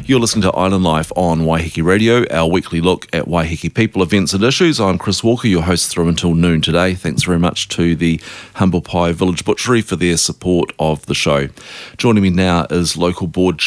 You're listening to Island Life on Waiheke Radio, our weekly look at Waiheke people, events and issues. I'm Chris Walker, your host through until noon today. Thanks very much to the Humble Pie Village Butchery for their support of the show. Joining me now is Local Board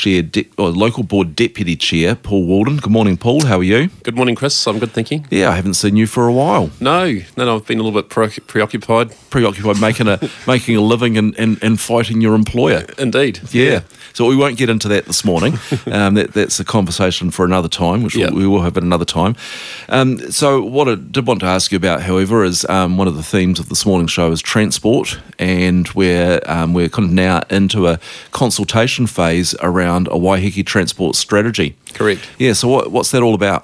Deputy Chair, Paul Walden. Good morning, Paul. How are you? Good morning, Chris. I'm good, thank you. Yeah, I haven't seen you for a while. No, I've been a little bit preoccupied. Making a living and fighting your employer. Indeed. Yeah. So we won't get into that this morning. That's a conversation for another time, which we will have at another time. So what I did want to ask you about, however, is one of the themes of this morning's show is transport, and we're kind of now into a consultation phase around a Waiheke transport strategy. Correct. Yeah, so what's that all about?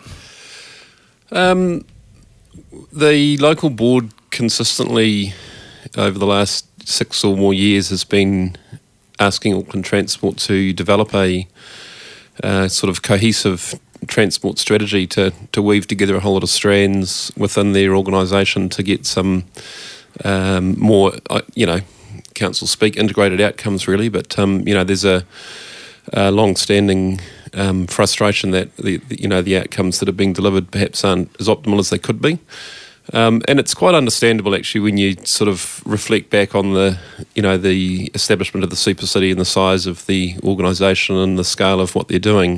The local board consistently, over the last 6 or more years, has been asking Auckland Transport to develop a sort of cohesive transport strategy to weave together a whole lot of strands within their organisation to get some more, council speak, integrated outcomes really. But, there's a long-standing frustration that the outcomes that are being delivered perhaps aren't as optimal as they could be. And it's quite understandable actually when you sort of reflect back on the establishment of the super city and the size of the organisation and the scale of what they're doing.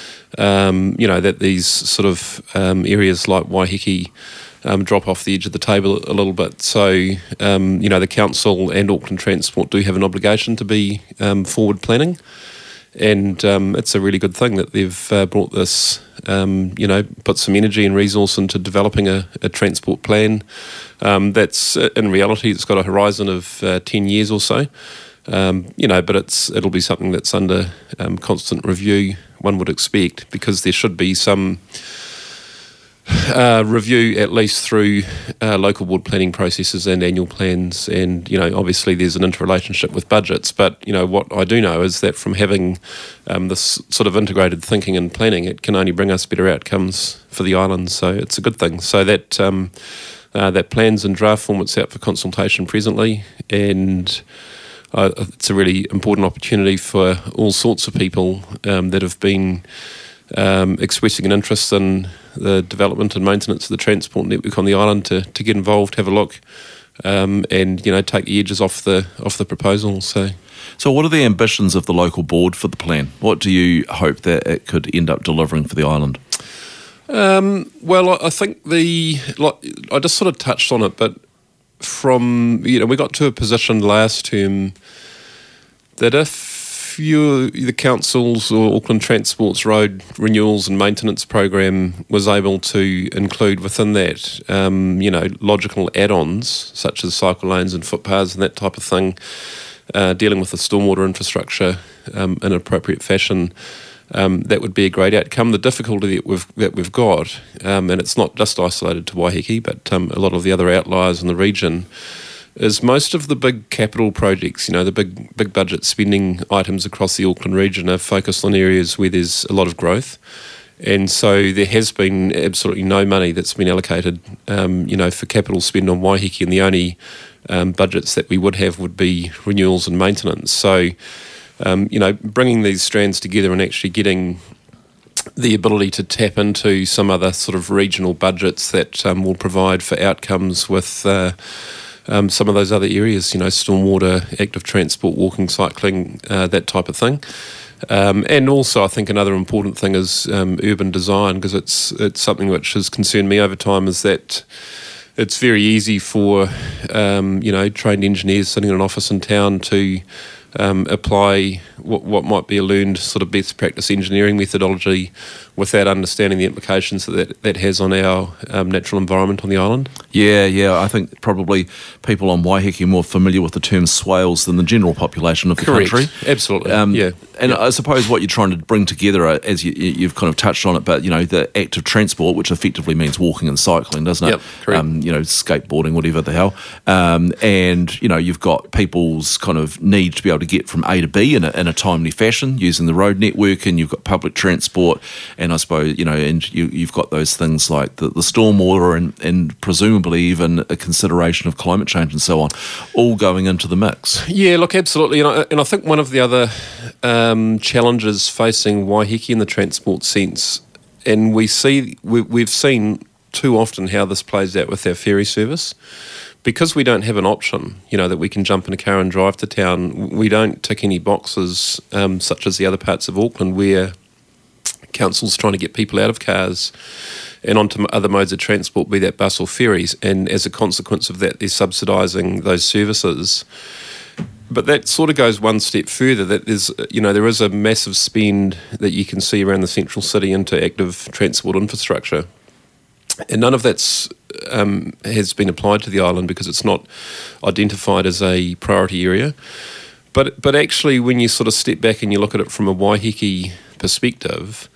That these sort of areas like Waiheke drop off the edge of the table a little bit. So, the council and Auckland Transport do have an obligation to be forward planning. And it's a really good thing that they've brought this, put some energy and resource into developing a transport plan that's, in reality, it's got a horizon of 10 years or so. But it'll be something that's under constant review, one would expect, because there should be some review at least through local board planning processes and annual plans, and obviously there's an interrelationship with budgets, but what I do know is that from having this sort of integrated thinking and planning, it can only bring us better outcomes for the island, so it's a good thing. So that that plan's in draft form, it's out for consultation presently, and it's a really important opportunity for all sorts of people that have been expressing an interest in the development and maintenance of the transport network on the island to get involved, have a look, and take the edges off the proposal. So what are the ambitions of the local board for the plan? What do you hope that it could end up delivering for the island? Well, I think I just sort of touched on it, but from we got to a position last term that if the council's or Auckland Transport's road renewals and maintenance program was able to include within that, logical add-ons such as cycle lanes and footpaths and that type of thing, dealing with the stormwater infrastructure in an appropriate fashion, that would be a great outcome. The difficulty that we've got, and it's not just isolated to Waiheke, but a lot of the other outliers in the region, is most of the big capital projects, the big budget spending items across the Auckland region are focused on areas where there's a lot of growth. And so there has been absolutely no money that's been allocated, for capital spend on Waiheke, and the only budgets that we would have would be renewals and maintenance. So, bringing these strands together and actually getting the ability to tap into some other sort of regional budgets that will provide for outcomes with some of those other areas, stormwater, active transport, walking, cycling, that type of thing. And also I think another important thing is urban design, because it's something which has concerned me over time, is that it's very easy for, trained engineers sitting in an office in town to apply what might be a learned sort of best practice engineering methodology without understanding the implications that has on our natural environment on the island. Yeah, I think probably people on Waiheke are more familiar with the term swales than the general population of the country. Absolutely, And I suppose what you're trying to bring together, as you've kind of touched on it, but the active transport, which effectively means walking and cycling, doesn't it? Yep, correct. Skateboarding, whatever the hell. And you've got people's kind of need to be able to get from A to B in a timely fashion using the road network, and you've got public transport, and and I suppose, and you've got those things like the stormwater and presumably even a consideration of climate change and so on, all going into the mix. Yeah, look, absolutely. And I think one of the other challenges facing Waiheke in the transport sense, and we've seen too often how this plays out with our ferry service, because we don't have an option, that we can jump in a car and drive to town. We don't tick any boxes, such as the other parts of Auckland, where council's trying to get people out of cars and onto other modes of transport, be that bus or ferries. And as a consequence of that, they're subsidising those services. But that sort of goes one step further. That there is a massive spend that you can see around the central city into active transport infrastructure. And none of that's has been applied to the island because it's not identified as a priority area. But actually, when you sort of step back and you look at it from a Waiheke perspective,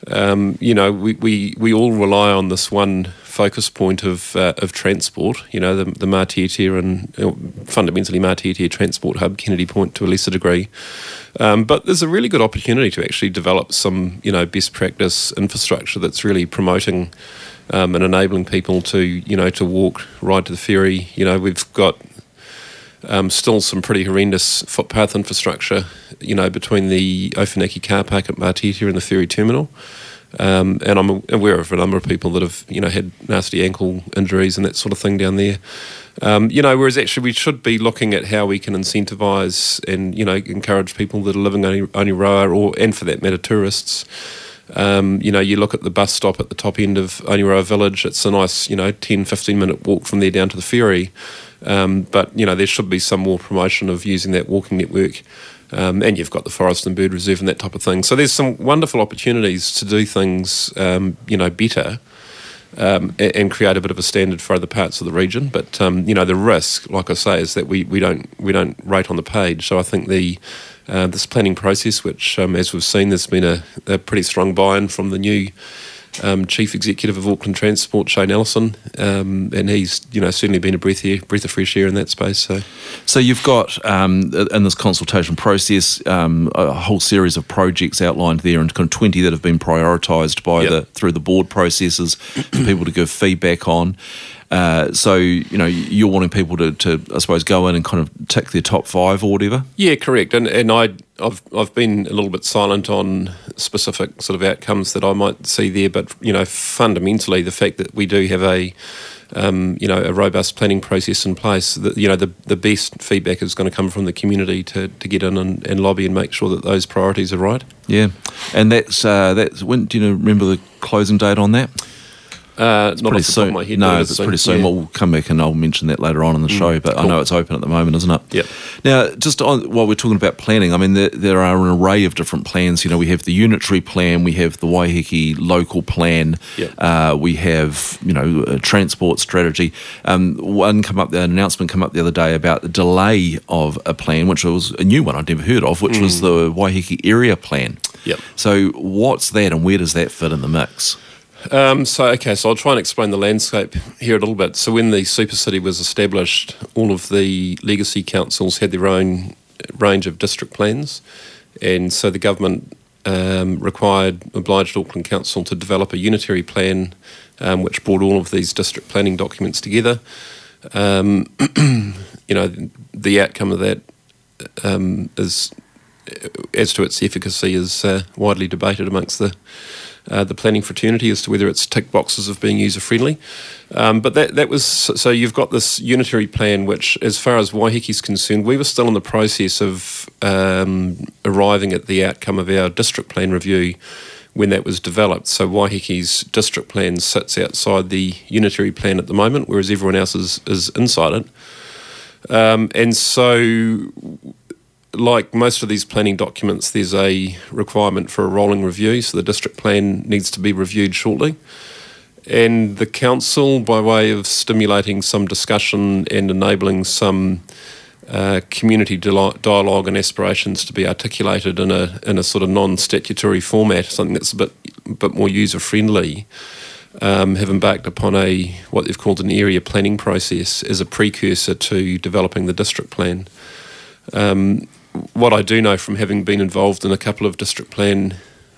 we all rely on this one focus point of transport. The Mātiatia and fundamentally Mātiatia Transport Hub, Kennedy Point to a lesser degree. But there's a really good opportunity to actually develop some best practice infrastructure that's really promoting and enabling people to walk, ride to the ferry. We've got still some pretty horrendous footpath infrastructure, between the Ofanaki car park at Mātiatia and the ferry terminal. And I'm aware of a number of people that have, had nasty ankle injuries and that sort of thing down there. Whereas actually we should be looking at how we can incentivise and, encourage people that are living on Oneroa and for that matter, tourists. You look at the bus stop at the top end of Oneroa Village. It's a nice, 10, 15 minute walk from there down to the ferry. But there should be some more promotion of using that walking network. And you've got the Forest and Bird Reserve and that type of thing. So there's some wonderful opportunities to do things, better and create a bit of a standard for other parts of the region. But, the risk, like I say, is that we don't rate on the page. So I think this planning process, which, as we've seen, there's been a pretty strong buy-in from the new Chief Executive of Auckland Transport, Shane Ellison, and he's certainly been a breath of fresh air in that space. So you've got in this consultation process a whole series of projects outlined there, and kind of 20 that have been prioritised through the board processes for people to give feedback on. So you're wanting people to I suppose go in and kind of tick their top 5 or whatever. Yeah, correct. And I've been a little bit silent on specific sort of outcomes that I might see there, but fundamentally the fact that we do have a robust planning process in place, the best feedback is going to come from the community to get in and lobby and make sure that those priorities are right. Yeah, and that's when do you remember the closing date on that? Not off the top of my head. No, it's pretty soon. We'll come back and I'll mention that later on in the show, but cool. I know it's open at the moment, isn't it? Yep. Now, just while we're talking about planning, I mean, there are an array of different plans. We have the unitary plan, we have the Waiheke local plan, we have, a transport strategy. An announcement came up the other day about the delay of a plan, which was a new one I'd never heard of, which was the Waiheke area plan. Yep. So what's that and where does that fit in the mix? So I'll try and explain the landscape here a little bit. So when the Super City was established, all of the legacy councils had their own range of district plans, and so the government obliged Auckland Council to develop a unitary plan, which brought all of these district planning documents together. The outcome of that is, as to its efficacy, is widely debated amongst the planning fraternity as to whether it's tick boxes of being user friendly. But that was, so you've got this unitary plan, which, as far as Waiheke's concerned, we were still in the process of arriving at the outcome of our district plan review when that was developed. So Waiheke's district plan sits outside the unitary plan at the moment, whereas everyone else is inside it. And so, like most of these planning documents, there's a requirement for a rolling review, so the district plan needs to be reviewed shortly. And the council, by way of stimulating some discussion and enabling some community dialogue and aspirations to be articulated in a sort of non-statutory format, something that's a bit more user-friendly, have embarked upon what they've called an area planning process as a precursor to developing the district plan. What I do know from having been involved in a couple of district plan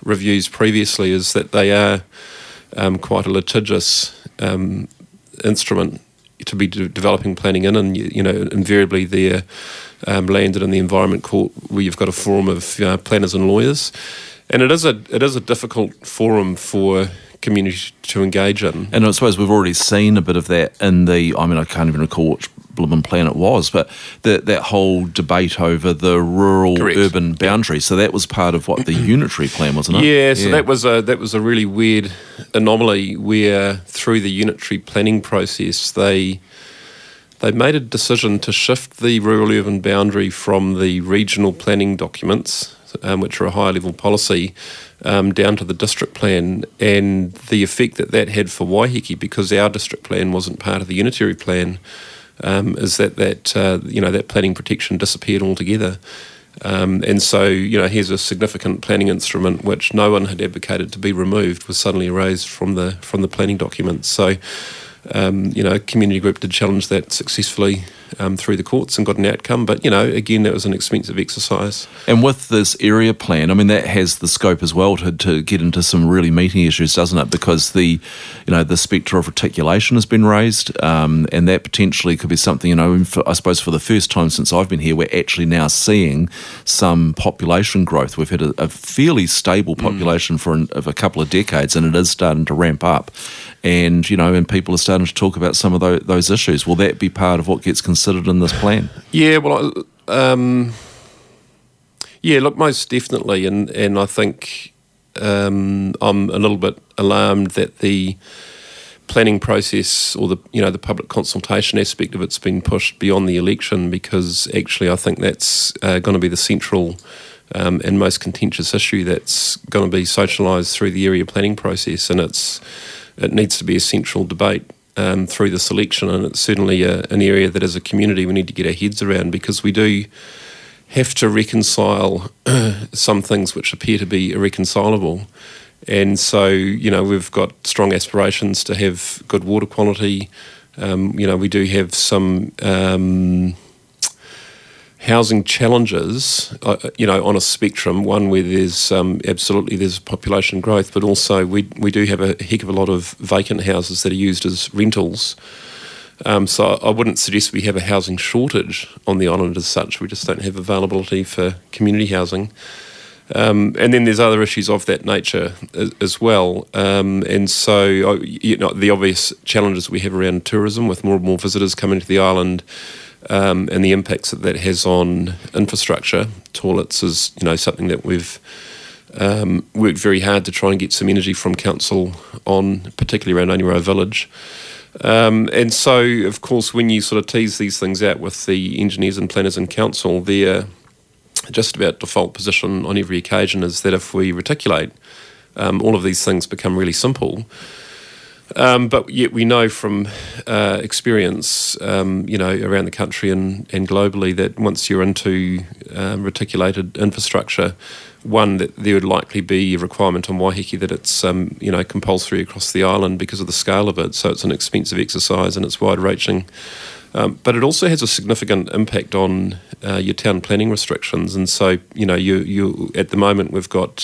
reviews previously is that they are quite a litigious instrument to be developing planning in, and invariably they're landed in the Environment Court, where you've got a forum of planners and lawyers, and it is a difficult forum for community to engage in. And I suppose we've already seen a bit of that in I can't even recall which blooming plan it was, but that whole debate over the rural-urban boundary. So that was part of what the unitary plan, wasn't it? Yeah, so that was a really weird anomaly where through the unitary planning process they made a decision to shift the rural-urban boundary from the regional planning documents, which are a higher level policy, down to the district plan, and the effect that had for Waiheke, because our district plan wasn't part of the unitary plan, is that planning protection disappeared altogether. And so, here's a significant planning instrument which no one had advocated to be removed, was suddenly erased from the planning documents. So, a community group did challenge that successfully through the courts and got an outcome. But, again, that was an expensive exercise. And with this area plan, that has the scope as well to get into some really meaty issues, doesn't it? Because the spectre of reticulation has been raised, and that potentially could be something, I suppose for the first time since I've been here, we're actually now seeing some population growth. We've had a fairly stable population for a couple of decades, and it is starting to ramp up. And, and people are starting to talk about some of those issues. Will that be part of what gets considered in this plan? Yeah, well, look, most definitely. And I think I'm a little bit alarmed that the planning process or the public consultation aspect of it's been pushed beyond the election, because actually I think that's going to be the central and most contentious issue that's going to be socialised through the area planning process, and it needs to be a central debate through this election, and it's certainly an area that as a community we need to get our heads around, because we do have to reconcile some things which appear to be irreconcilable. And so, we've got strong aspirations to have good water quality. We do have some housing challenges, on a spectrum, one where there's there's population growth, but also we do have a heck of a lot of vacant houses that are used as rentals. So I wouldn't suggest we have a housing shortage on the island as such. We just don't have availability for community housing. And then there's other issues of that nature as well. And so, the obvious challenges we have around tourism, with more and more visitors coming to the island, and the impacts that has on infrastructure. Toilets is, something that we've worked very hard to try and get some energy from council on, particularly around Onirau Village. And so, of course, when you sort of tease these things out with the engineers and planners in council, their just about default position on every occasion is that if we reticulate, all of these things become really simple. But yet we know from experience, around the country and globally, that once you're into reticulated infrastructure, one, that there would likely be a requirement on Waiheke that it's, compulsory across the island because of the scale of it. So it's an expensive exercise and it's wide-reaching. But it also has a significant impact on your town planning restrictions. And so, you at the moment we've got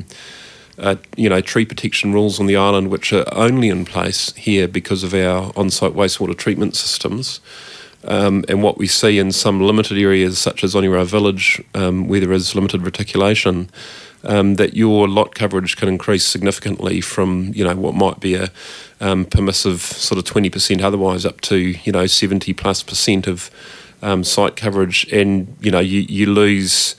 tree protection rules on the island, which are only in place here because of our on-site wastewater treatment systems. And what we see in some limited areas, such as Onirau Village, where there is limited reticulation, that your lot coverage can increase significantly from, what might be a permissive sort of 20% otherwise up to, 70+% of site coverage. And, you lose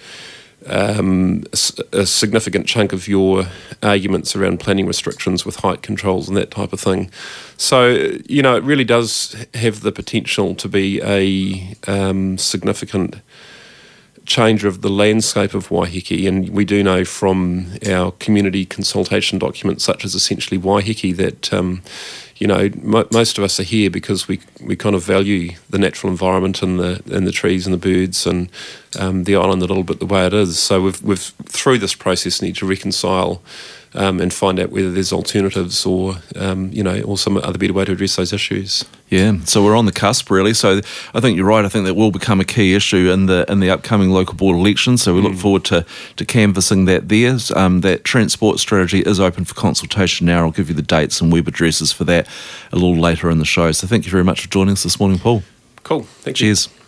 a significant chunk of your arguments around planning restrictions with height controls and that type of thing. So, it really does have the potential to be a significant change of the landscape of Waiheke, and we do know from our community consultation documents, such as essentially Waiheke, that most of us are here because we kind of value the natural environment and the trees and the birds and the island a little bit the way it is. So we've through this process need to reconcile and find out whether there's alternatives or some other better way to address those issues. Yeah, so we're on the cusp really. So I think you're right. I think that will become a key issue in the upcoming local board elections. So we look forward to canvassing that there. That transport strategy is open for consultation now. I'll give you the dates and web addresses for that a little later in the show. So thank you very much for joining us this morning, Paul. Cool. Thank you. Cheers.